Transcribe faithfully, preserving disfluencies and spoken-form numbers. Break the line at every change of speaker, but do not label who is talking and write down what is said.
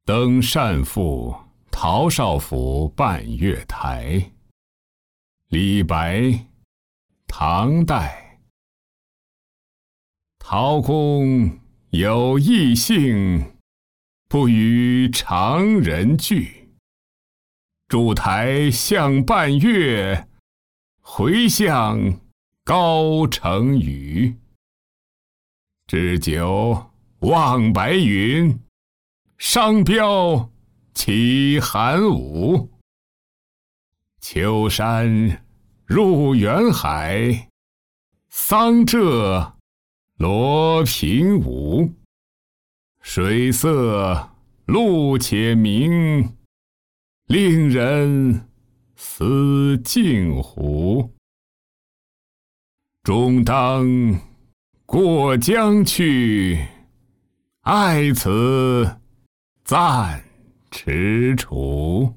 登善赋陶绍府半月台。李白，唐代。陶公有异性，不与常人聚。筑台向半月，回向高城隅。置酒望白云，商标起寒武。秋山入远海，桑柘罗平芜。水色陆且明，令人思镜湖。终当过江去，爱此赞踟蹰。